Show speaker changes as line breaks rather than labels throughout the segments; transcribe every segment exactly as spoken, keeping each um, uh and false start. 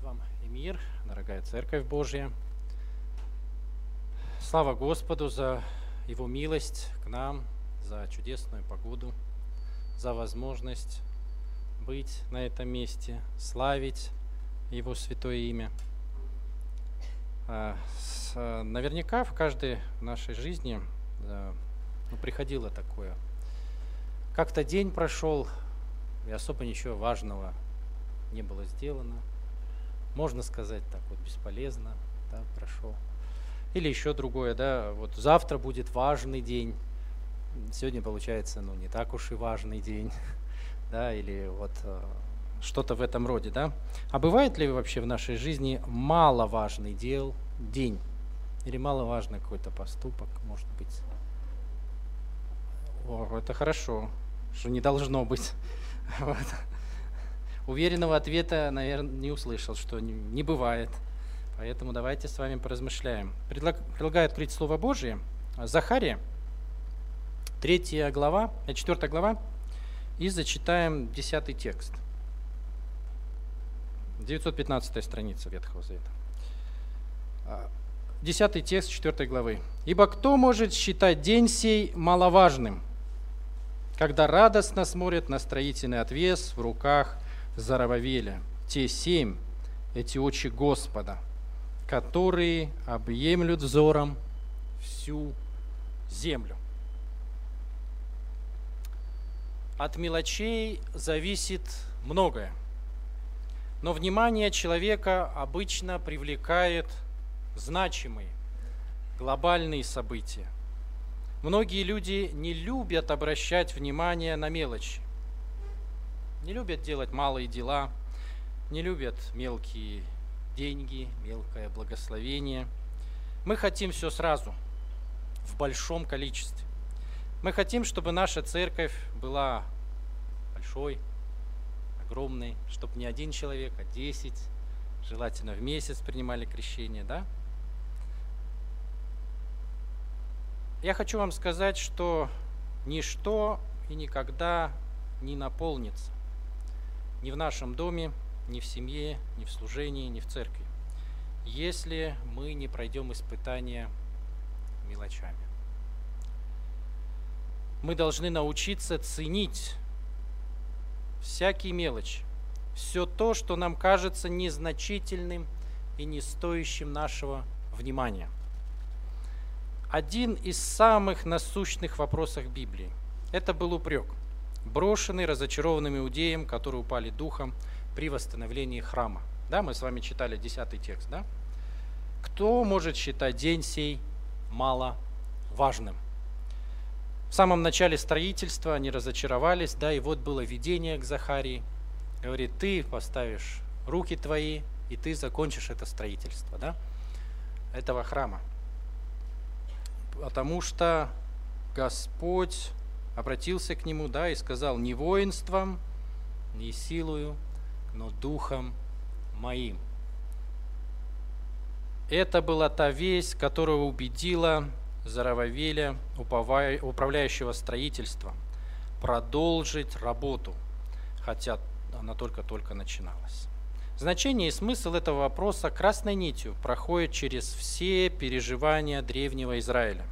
вам и мир, дорогая Церковь Божья. Слава Господу за Его милость к нам, за чудесную погоду, за возможность быть на этом месте, славить Его святое имя. Наверняка в каждой нашей жизни ну, приходило такое. Как-то день прошел, и особо ничего важного не было сделано. Можно сказать так вот, бесполезно, да, прошел. Или еще другое, да, вот завтра будет важный день, сегодня получается, ну, не так уж и важный день, да, или вот что-то в этом роде, да. А бывает ли вообще в нашей жизни маловажный дел, день, или маловажный какой-то поступок, может быть? О, это хорошо, что не должно быть. Вот. Уверенного ответа, наверное, не услышал, что не, не бывает. Поэтому давайте с вами поразмышляем. Предлаг, предлагаю открыть Слово Божие. Захария, третья глава, четвёртая глава, и зачитаем десятый текст. девятьсот пятнадцатая страница Ветхого Завета. Десятый текст четвёртой главы. «Ибо кто может считать день сей маловажным, когда радостно смотрят на строительный отвес в руках Зарававеля, те семь, эти очи Господа, которые объемлют взором всю землю». От мелочей зависит многое, но внимание человека обычно привлекает значимые, глобальные события. Многие люди не любят обращать внимание на мелочи, не любят делать малые дела, не любят мелкие деньги, мелкое благословение. Мы хотим все сразу, в большом количестве. Мы хотим, чтобы наша церковь была большой, огромной, чтобы не один человек, а десять, желательно в месяц принимали крещение, да? Я хочу вам сказать, что ничто и никогда не наполнится ни в нашем доме, ни в семье, ни в служении, ни в церкви, если мы не пройдем испытания мелочами. Мы должны научиться ценить всякие мелочи, все то, что нам кажется незначительным и не стоящим нашего внимания. Один из самых насущных вопросов Библии – это был упрек, брошенный разочарованным иудеям, которые упали духом при восстановлении храма. Да, мы с вами читали десятый текст, да? Кто может считать день сей маловажным? В самом начале строительства они разочаровались, да, и вот было видение к Захарии. Говорит, ты поставишь руки твои, и ты закончишь это строительство, да, этого храма. Потому что Господь обратился к нему, да, и сказал, не воинством, не силою, но духом моим. Это была та весть, которая убедила Зарававеля, управляющего строительством, продолжить работу, хотя она только-только начиналась. Значение и смысл этого вопроса красной нитью проходит через все переживания древнего Израиля.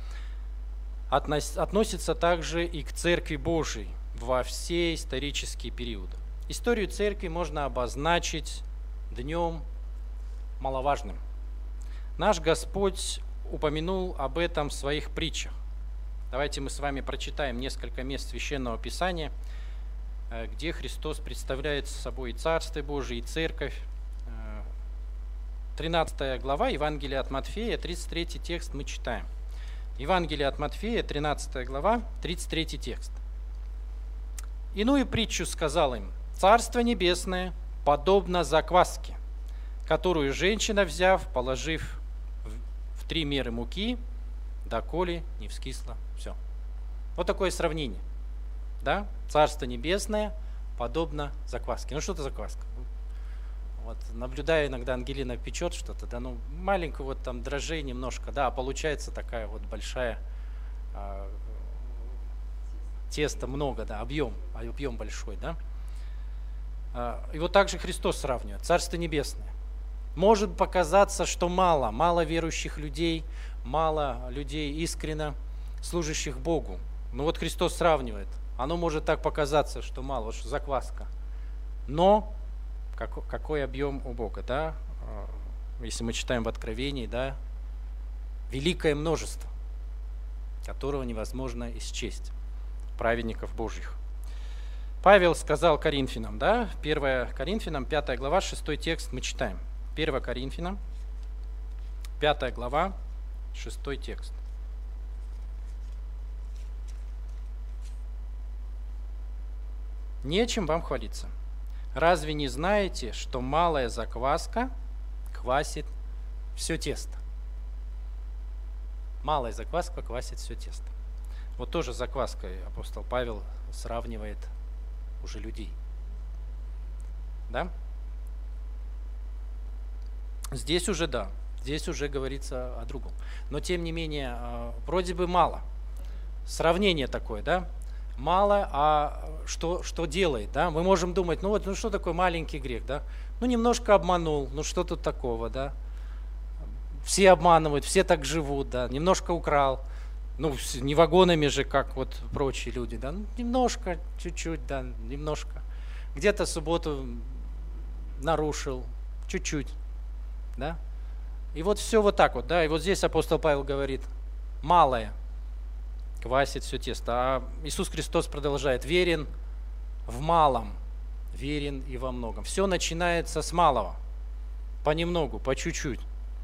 Относится также и к Церкви Божией во все исторические периоды. Историю Церкви можно обозначить днем маловажным. Наш Господь упомянул об этом в своих притчах. Давайте мы с вами прочитаем несколько мест Священного Писания, где Христос представляет собой и Царство Божие, и Церковь. тринадцатая глава Евангелия от Матфея, тридцать третий текст мы читаем. Евангелие от Матфея, тринадцатая глава, тридцать третий текст. «Иную притчу сказал им: Царство Небесное подобно закваске, которую женщина, взяв, положив в три меры муки, доколе не вскисло все». Вот такое сравнение. Да? Царство Небесное подобно закваске. Ну что это закваска? Вот, наблюдаю, иногда Ангелина печет что-то, да, ну маленькую вот там дрожжей немножко, да, а получается такая вот большая а, теста много, да, объем, объем большой, да. И вот так же Христос сравнивает. Царство Небесное. Может показаться, что мало, мало верующих людей, мало людей искренно служащих Богу. Но вот Христос сравнивает. Оно может так показаться, что мало, вот закваска. Но какой, какой объем у Бога, да? Если мы читаем в Откровении, да, великое множество, которого невозможно исчесть, праведников Божьих. Павел сказал Коринфянам, да, первое Коринфянам, пятая глава, шестой текст мы читаем. первое Коринфянам, пятая глава, шестой текст. Нечем вам хвалиться. Разве не знаете, что малая закваска квасит все тесто? Малая закваска квасит все тесто. Вот тоже закваской апостол Павел сравнивает уже людей. Да? Здесь уже да, здесь уже говорится о другом. Но тем не менее, вроде бы мало. Сравнение такое, да? Мало, а что, что делает, да? Мы можем думать, ну вот, ну что такое маленький грех, да? Ну немножко обманул, ну что тут такого, да? Все обманывают, все так живут, да? Немножко украл, ну не вагонами же, как вот прочие люди, да? Ну, немножко, чуть-чуть, да, немножко. Где-то субботу нарушил, чуть-чуть, да? И вот все вот так вот, да? И вот здесь апостол Павел говорит, малое квасит все тесто. А Иисус Христос продолжает, верен в малом, верен и во многом. Все начинается с малого, понемногу, по чуть-чуть.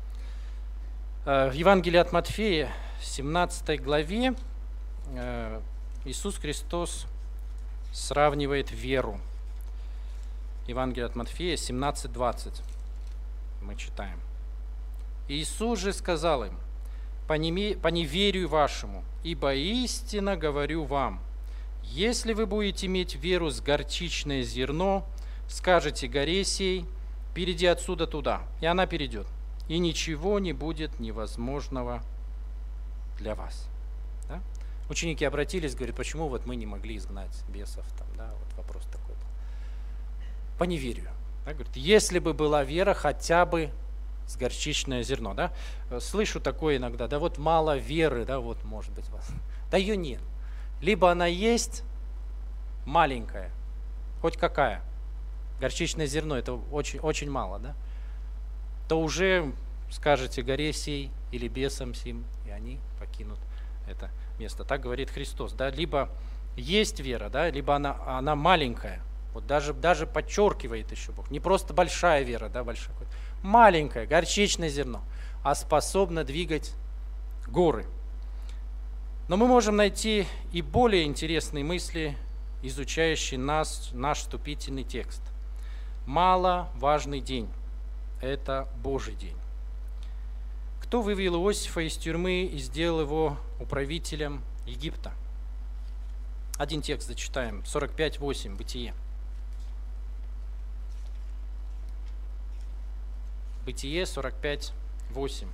В Евангелии от Матфея, семнадцатой главе, Иисус Христос сравнивает веру. Евангелие от Матфея, семнадцать двадцать. Мы читаем. Иисус же сказал им, по неверию вашему, ибо истинно говорю вам, если вы будете иметь веру с горчичное зерно, скажете горе сей, перейди отсюда туда, и она перейдет, и ничего не будет невозможного для вас. Да? Ученики обратились, говорят, почему вот мы не могли изгнать бесов, там, да, вот вопрос такой был. По неверию. Да, говорит, если бы была вера хотя бы с горчичное зерно, да? Слышу такое иногда, да вот мало веры, да, вот может быть у вас. Да ее нет. Либо она есть маленькая, хоть какая, горчичное зерно, это очень, очень мало, да? То уже скажете горе сей или бесам сим, и они покинут это место. Так говорит Христос, да? Либо есть вера, да, либо она, она маленькая. Вот даже, даже подчеркивает еще Бог. Не просто большая вера, да, большая. Маленькое, горчичное зерно, а способно двигать горы. Но мы можем найти и более интересные мысли, изучающие нас, наш вступительный текст. Мало важный день – это Божий день. Кто вывел Иосифа из тюрьмы и сделал его управителем Египта? Один текст зачитаем, сорок пять восемь, Бытие. Бытие сорок пять восемь.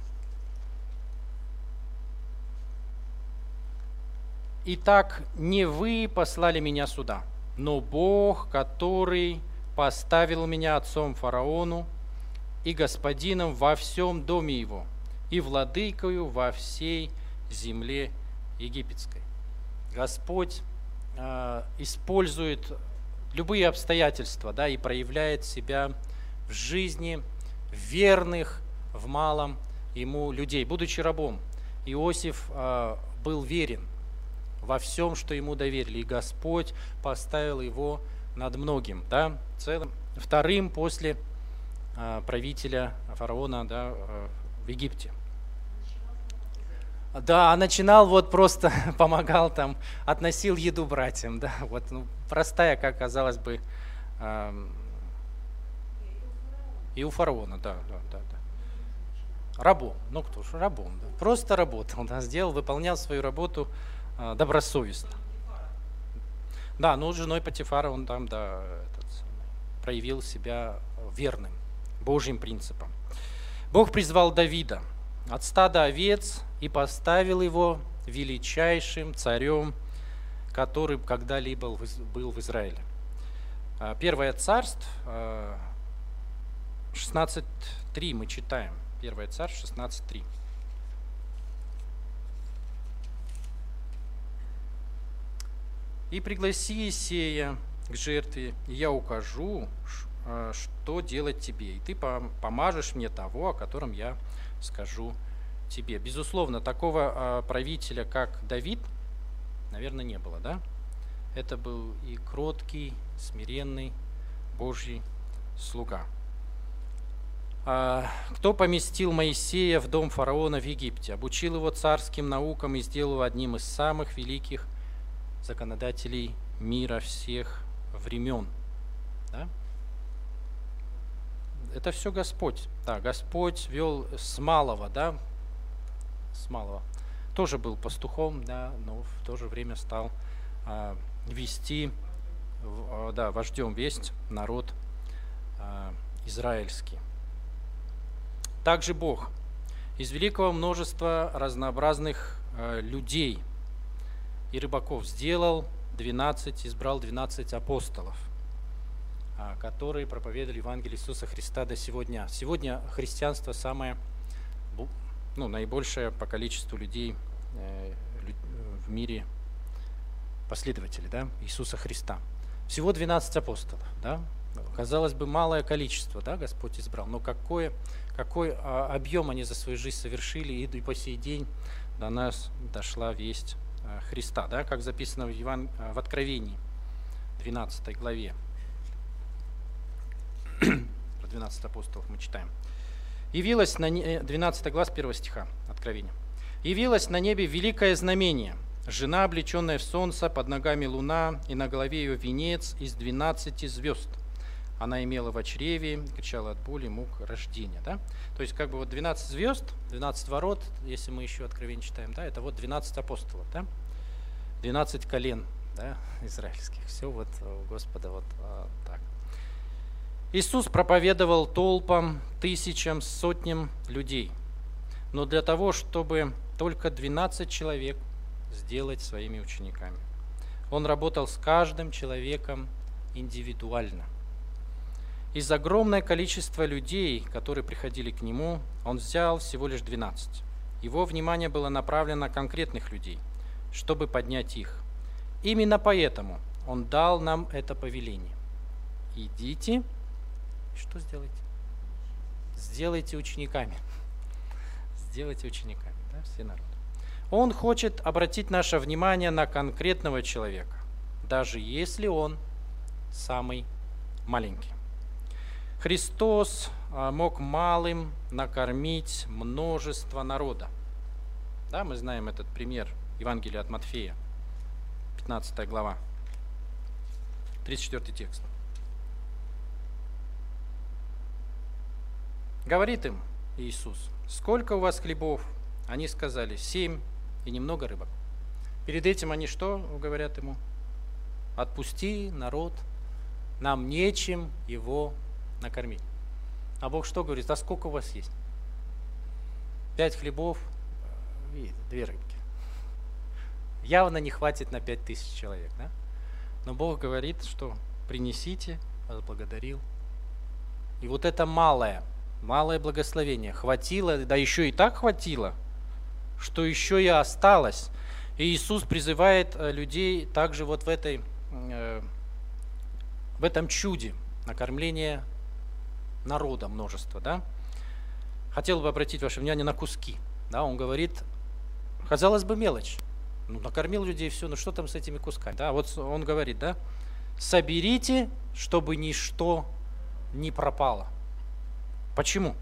«Итак, не вы послали меня сюда, но Бог, который поставил меня отцом фараону и господином во всем доме его, и владыкою во всей земле египетской». Господь э, использует любые обстоятельства, да, и проявляет себя в жизни верных в малом ему людей. Будучи рабом, Иосиф э, был верен во всем, что ему доверили, и Господь поставил его над многим, да, целым, вторым после э, правителя фараона, да, э, в Египте. Да, начинал вот просто помогал там, относил еду братьям, да, вот ну, простая, как казалось бы, э, и у фараона, да, да, да, да. Рабом, ну кто ж, рабом, да. Просто работал, да, сделал, выполнял свою работу э, добросовестно. Да, ну с женой Потифара он там, да, этот, проявил себя верным, Божьим принципом. Бог призвал Давида от стада овец и поставил его величайшим царем, который когда-либо был в Израиле. Первое Царств, шестнадцать три мы читаем. Первое Царств, шестнадцать три. «И пригласи Иисея к жертве, и я укажу, что делать тебе, и ты помажешь мне того, о котором я скажу тебе». Безусловно, такого правителя, как Давид, наверное, не было, да? Это был и кроткий, смиренный Божий слуга. «Кто поместил Моисея в дом фараона в Египте, обучил его царским наукам и сделал его одним из самых великих законодателей мира всех времен». Да? Это все Господь. Да, Господь вел с малого, да, с малого. Тоже был пастухом, да, но в то же время стал а, вести, а, да, вождем весть народ а, израильский. Также Бог из великого множества разнообразных а, людей и рыбаков сделал двенадцать, избрал двенадцать апостолов, которые проповедовали Евангелие Иисуса Христа до сегодня. Сегодня христианство самое, ну, наибольшее по количеству людей в мире, последователей, да, Иисуса Христа. Всего двенадцать апостолов. Да? Казалось бы, малое количество, да, Господь избрал, но какое, какой объем они за свою жизнь совершили, и по сей день до нас дошла весть Христа, да, как записано в, Еван... в Откровении, двенадцатой главе. Про двенадцать апостолов мы читаем. «Явилось на не... двенадцатая глава с первого стиха Откровения. «Явилось на небе великое знамение, жена, облеченная в солнце, под ногами луна, и на голове ее венец из двенадцати звезд. Она имела в чреве, кричала от боли, мук рождения». Да? То есть как бы вот двенадцать звезд, двенадцать ворот, если мы еще Откровение читаем, да, это вот двенадцать апостолов, да? двенадцать колен, да, израильских. Все вот у Господа вот а, так. Иисус проповедовал толпам, тысячам, сотням людей. Но для того, чтобы только двенадцать человек сделать своими учениками, Он работал с каждым человеком индивидуально. Из огромного количества людей, которые приходили к Нему, Он взял всего лишь двенадцать. Его внимание было направлено на конкретных людей, чтобы поднять их. Именно поэтому Он дал нам это повеление. Идите. Что сделайте? Сделайте учениками. Сделайте учениками, да, все народы. Он хочет обратить наше внимание на конкретного человека, даже если он самый маленький. Христос мог малым накормить множество народа. Да, мы знаем этот пример Евангелия от Матфея, пятнадцатая глава, тридцать четвёртый текст. Говорит им Иисус: «Сколько у вас хлебов?» Они сказали: «Семь и немного рыбок». Перед этим они что говорят ему? «Отпусти народ, нам нечем его накормить». А Бог что говорит? «А сколько у вас есть?» Пять хлебов и две рыбки. Явно не хватит на пять тысяч человек, да? Но Бог говорит, что принесите, возблагодарил. И вот это малое, малое благословение хватило, да еще и так хватило, что еще и осталось. И Иисус призывает людей также вот в, этой, в этом чуде накормления народа множества. Да? Хотел бы обратить ваше внимание на куски. Да? Он говорит, казалось бы, мелочь. Ну, накормил людей, все, ну что там с этими кусками? Да? Вот он говорит, да? Соберите, чтобы ничто не пропало. Почему?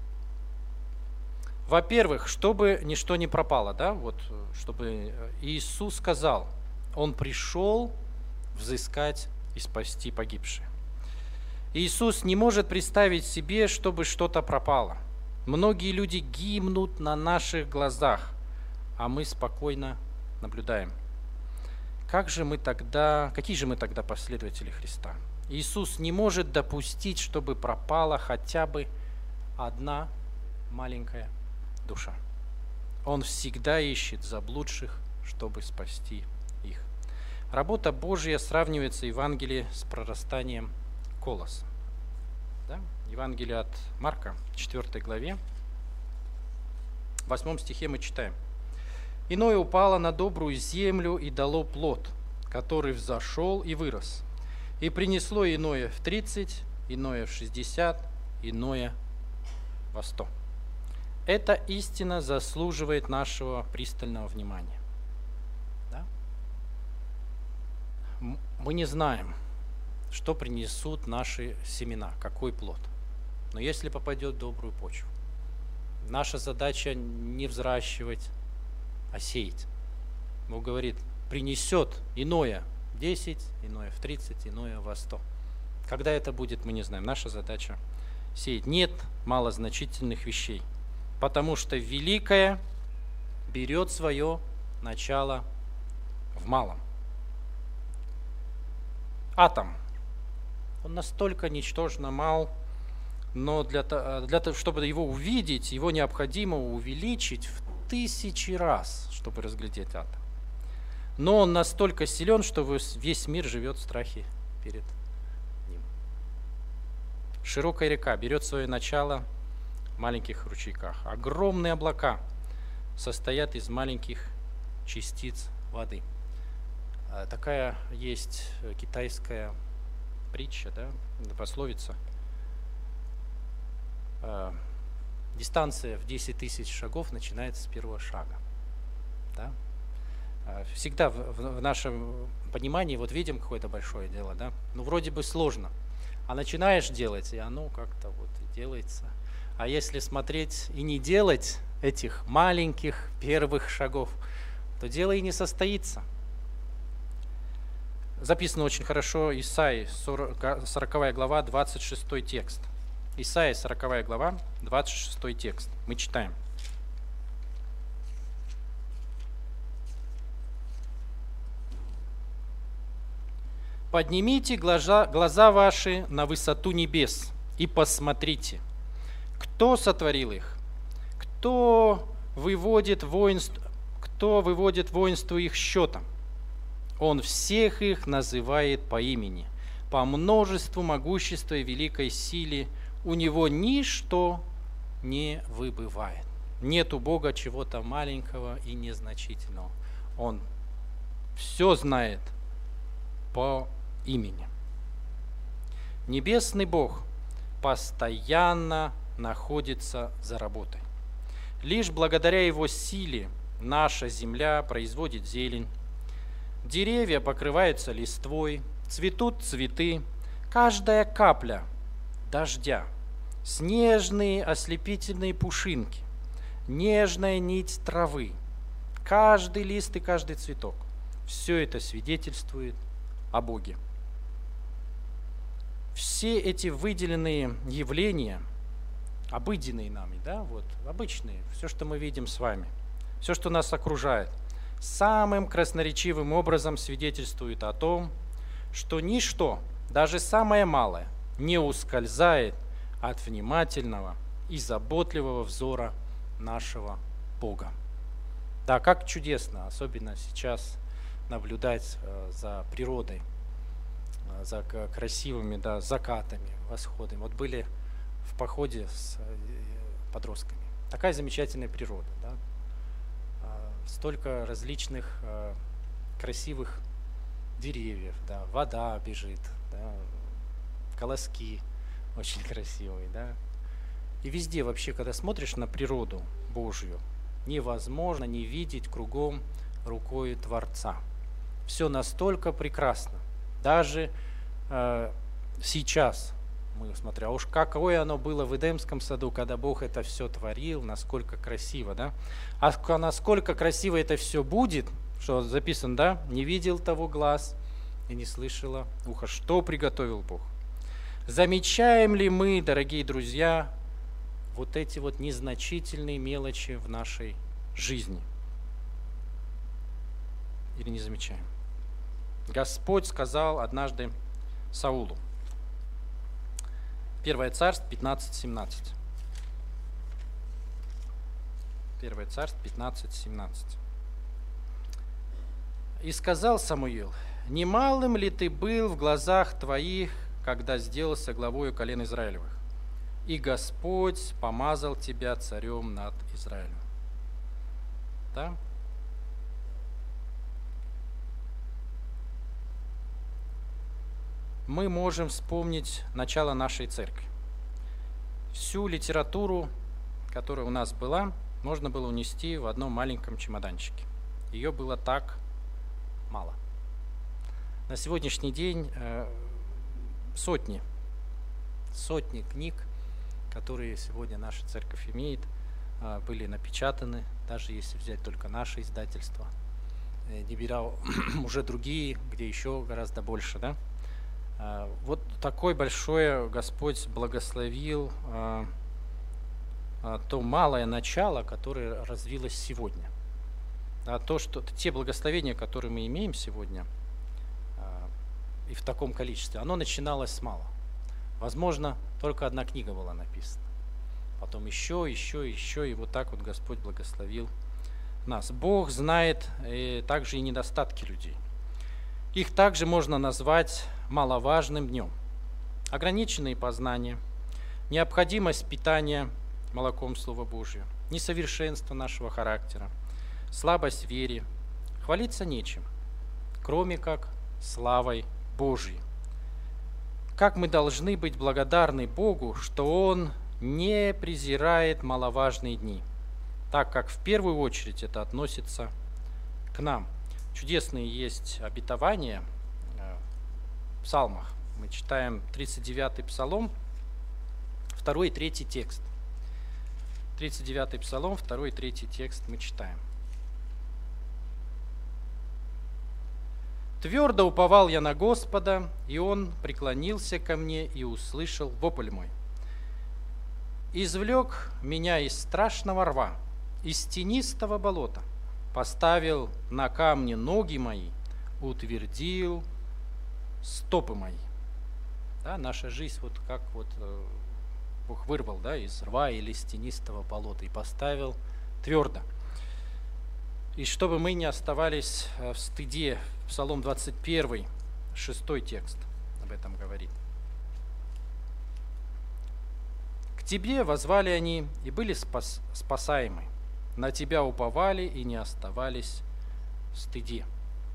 Во-первых, чтобы ничто не пропало, да, вот, чтобы Иисус сказал, Он пришел взыскать и спасти погибшие. Иисус не может представить себе, чтобы что-то пропало. Многие люди гибнут на наших глазах, а мы спокойно наблюдаем. Как же мы тогда, какие же мы тогда последователи Христа? Иисус не может допустить, чтобы пропала хотя бы одна маленькая душа. Он всегда ищет заблудших, чтобы спасти их. Работа Божья сравнивается в Евангелии с прорастанием колоса. Да? Евангелие от Марка, четвёртой главе, в восьмом стихе мы читаем. «Иное упало на добрую землю и дало плод, который взошел и вырос, и принесло иное в тридцать, иное в шестьдесят, иное во сто». Эта истина заслуживает нашего пристального внимания. Да? Мы не знаем, что принесут наши семена, какой плод. Но если попадет в добрую почву, наша задача не взращивать, а сеять. Бог говорит, принесет иное в десять, иное в тридцать, иное во сто. Когда это будет, мы не знаем. Наша задача сеять. Нет малозначительных вещей, потому что великое берет свое начало в малом. Атом. Он настолько ничтожно мал, но для того, чтобы его увидеть, его необходимо увеличить в тысячи раз, чтобы разглядеть атом. Но он настолько силен, что весь мир живет в страхе перед ним. Широкая река берет свое начало в маленьких ручейках. Огромные облака состоят из маленьких частиц воды. Такая есть китайская притча, да, пословица. Дистанция в десять тысяч шагов начинается с первого шага. Да? Всегда в, в, в нашем понимании вот видим какое-то большое дело, да? Ну вроде бы сложно, а начинаешь делать, и оно как-то вот и делается. А если смотреть и не делать этих маленьких первых шагов, то дело и не состоится. Записано очень хорошо Исаии, сороковая глава, двадцать шестой текст. Исаия, сороковая глава, двадцать шестой текст. Мы читаем. «Поднимите глаза, глаза ваши на высоту небес и посмотрите, кто сотворил их, кто выводит воинство, кто выводит воинство их счетом. Он всех их называет по имени, по множеству могущества и великой силе. У него ничто не выбывает. Нет у Бога чего-то маленького и незначительного. Он все знает по имени. Небесный Бог постоянно находится за работой. Лишь благодаря Его силе наша земля производит зелень, деревья покрываются листвой, цветут цветы, каждая капля дождя, снежные ослепительные пушинки, нежная нить травы, каждый лист и каждый цветок. Все это свидетельствует о Боге. Все эти выделенные явления, обыденные нами, да, вот, обычные, все, что мы видим с вами, все, что нас окружает, самым красноречивым образом свидетельствует о том, что ничто, даже самое малое, не ускользает от внимательного и заботливого взора нашего Бога. Да, как чудесно, особенно сейчас, наблюдать э, за природой, э, за красивыми, да, закатами, восходами. Вот были в походе с э, подростками. Такая замечательная природа. Да? Э, столько различных э, красивых деревьев, да, вода бежит, да, колоски очень красивые, да. И везде вообще, когда смотришь на природу Божью, невозможно не видеть кругом рукой Творца. Все настолько прекрасно. Даже э, сейчас мы смотрим, а уж какое оно было в Эдемском саду, когда Бог это все творил, насколько красиво, да. А насколько красиво это все будет, что записано, да, не видел того глаз и не слышало ухо, что приготовил Бог. Замечаем ли мы, дорогие друзья, вот эти вот незначительные мелочи в нашей жизни? Или не замечаем? Господь сказал однажды Саулу. Первое Царств пятнадцать семнадцать. Первое Царств пятнадцать семнадцать. «И сказал Самуил: немалым ли ты был в глазах твоих, когда сделался главою колен Израилевых? И Господь помазал тебя царем над Израилем». Да? Мы можем вспомнить начало нашей церкви. Всю литературу, которая у нас была, можно было унести в одном маленьком чемоданчике. Ее было так мало. На сегодняшний день э, сотни, сотни книг, которые сегодня наша церковь имеет, э, были напечатаны, даже если взять только наше издательство. Э, не беря уже другие, где еще гораздо больше, да? Э, вот такое большое Господь благословил э, э, то малое начало, которое развилось сегодня. А то, что те благословения, которые мы имеем сегодня, и в таком количестве, оно начиналось с мало. Возможно, только одна книга была написана. Потом еще, еще, еще, и вот так вот Господь благословил нас. Бог знает и также и недостатки людей. Их также можно назвать маловажным днем. Ограниченные познания, необходимость питания молоком Слова Божьего, несовершенство нашего характера, слабость в вере, хвалиться нечем, кроме как славой Божьей. Как мы должны быть благодарны Богу, что Он не презирает маловажные дни, так как в первую очередь это относится к нам. Чудесные есть обетования в псалмах. Мы читаем тридцать девятый псалом, второй и третий текст. тридцать девятый псалом, второй и третий текст мы читаем. «Твердо уповал я на Господа, и Он преклонился ко мне и услышал вопль мой. Извлек меня из страшного рва, из тенистого болота, поставил на камни ноги мои, утвердил стопы мои». Да, наша жизнь вот как вот э, Бог вырвал, да, из рва или из тенистого болота и поставил твердо. И чтобы мы не оставались в стыде, Псалом двадцать один, шестой текст об этом говорит. «К Тебе воззвали они и были спас, спасаемы, на Тебя уповали и не оставались в стыде.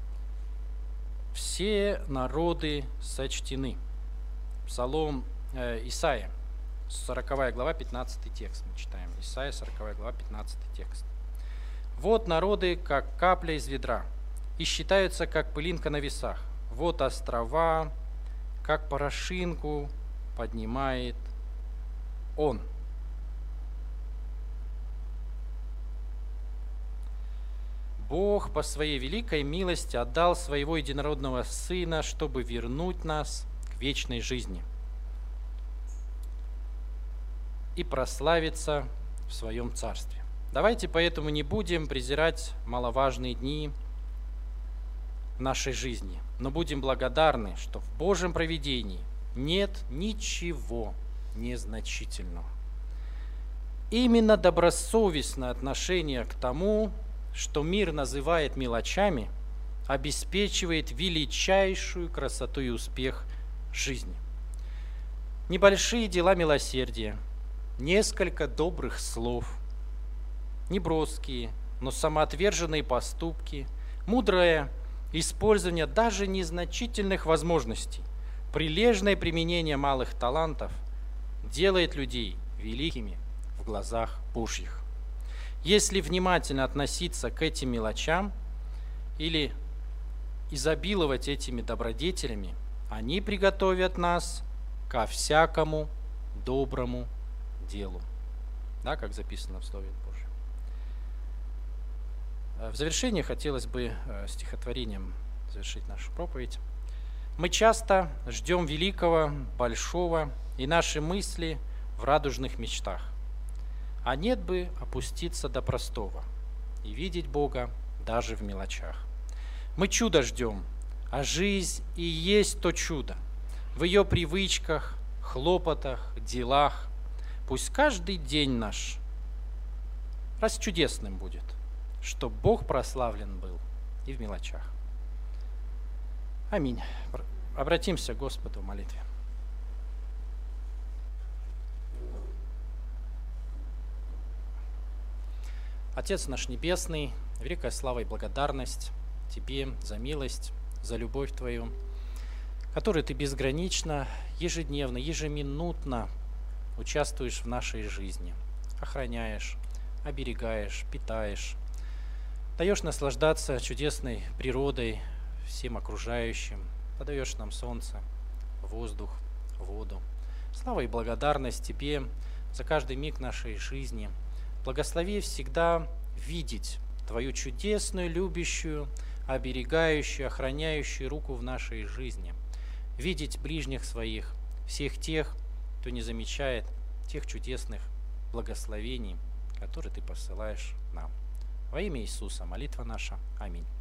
Все народы сочтены». Псалом э, Исаия, сороковая глава, пятнадцатый текст мы читаем. Исаия, сороковая глава, пятнадцатый текст. «Вот народы, как капля из ведра, и считаются, как пылинка на весах. Вот острова, как порошинку поднимает Он». Бог по своей великой милости отдал своего единородного Сына, чтобы вернуть нас к вечной жизни и прославиться в Своем Царстве. Давайте поэтому не будем презирать маловажные дни нашей жизни, но будем благодарны, что в Божьем провидении нет ничего незначительного. Именно добросовестное отношение к тому, что мир называет мелочами, обеспечивает величайшую красоту и успех жизни. Небольшие дела милосердия, несколько добрых слов, неброские, но самоотверженные поступки, мудрое использование даже незначительных возможностей, прилежное применение малых талантов делает людей великими в глазах Божьих. Если внимательно относиться к этим мелочам или изобиловать этими добродетелями, они приготовят нас ко всякому доброму делу. Да, как записано в Слове Божьем. В завершение хотелось бы стихотворением завершить нашу проповедь. Мы часто ждем великого, большого, и наши мысли в радужных мечтах. А нет бы опуститься до простого и видеть Бога даже в мелочах. Мы чудо ждем, а жизнь и есть то чудо. В ее привычках, хлопотах, делах. Пусть каждый день наш расчудесным будет, чтоб Бог прославлен был и в мелочах. Аминь. Обратимся к Господу в молитве. Отец наш Небесный, великая слава и благодарность Тебе за милость, за любовь Твою, которой Ты безгранично, ежедневно, ежеминутно участвуешь в нашей жизни, охраняешь, оберегаешь, питаешь, даешь наслаждаться чудесной природой, всем окружающим, подаешь нам солнце, воздух, воду. Слава и благодарность Тебе за каждый миг нашей жизни. Благослови всегда видеть Твою чудесную, любящую, оберегающую, охраняющую руку в нашей жизни. Видеть ближних своих, всех тех, кто не замечает тех чудесных благословений, которые Ты посылаешь нам. Во имя Иисуса молитва наша. Аминь.